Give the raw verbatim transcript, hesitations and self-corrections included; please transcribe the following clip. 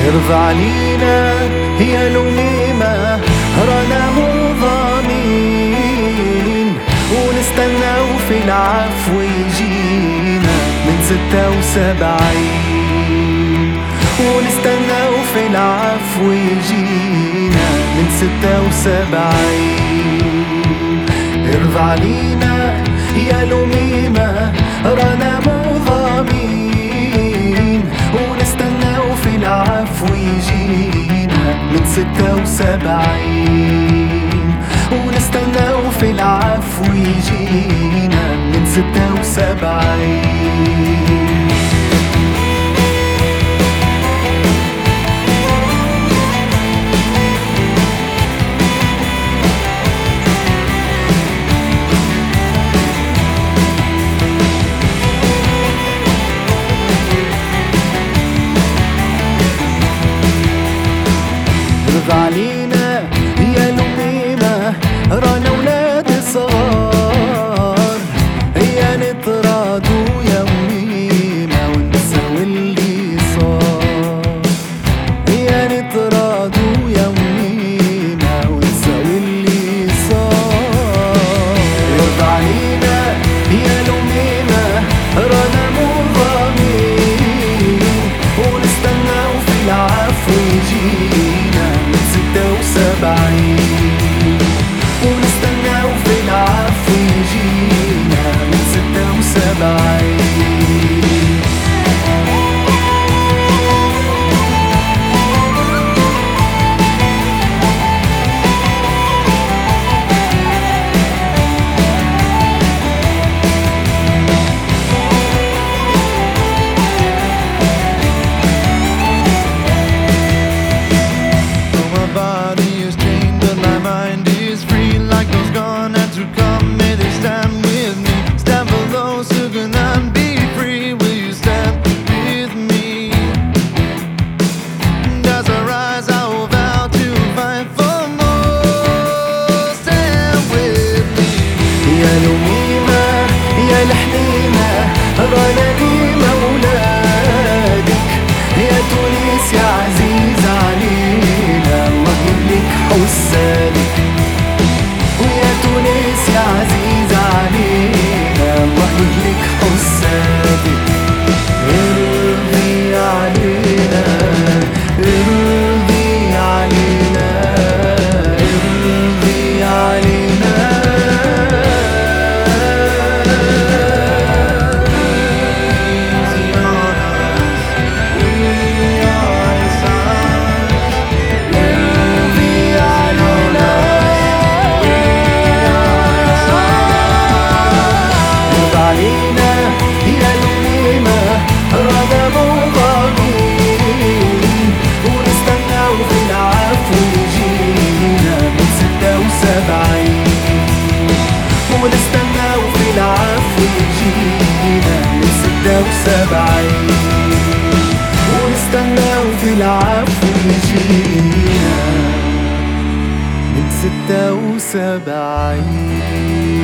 ارضى علينا يا لميمة رانا مو ضامين، ونستنى وفي العفو يجينا من ستة وسبعين، ونستنى وفي العفو يجينا من ستة وسبعين. ارضى علينا يا لميمة رانا مو ضامين، ونستنى وفي العفو يجينا من ستة وسبعين، ونستنى وفي العفو يجينا من ستة وسبعين. ارضى علينا يا لميمة رانا ولاد صغار، يا نتراضوا يا لميمة ونسوي اللي صار، يا نتراضوا يا لميمة ونسوي اللي صار. ارضى علينا يا لميمة رانا مو ضامين، ونستنى وفي العفو يجينا من ستة وسبعين، ونستنى وفي العفو يجينا من ستة وسبعين. يا لميمة يا الحليمة رانا ديما ولادك، يا تونس يا عزيز علينا الله يملك حسادك، ويا تونس يا عزيز علينا الله يملك حسادك. ارضي علينا ارضي علينا ارضي علينا. علينا يا لميمة رانا مو ضامين، ونستنى وفي العفو يجينا من ستة وسبعين، ونستنى وفي العفو يجينا من ستة وسبعين، ونستنى وفي العفو يجينا من ستة وسبعين.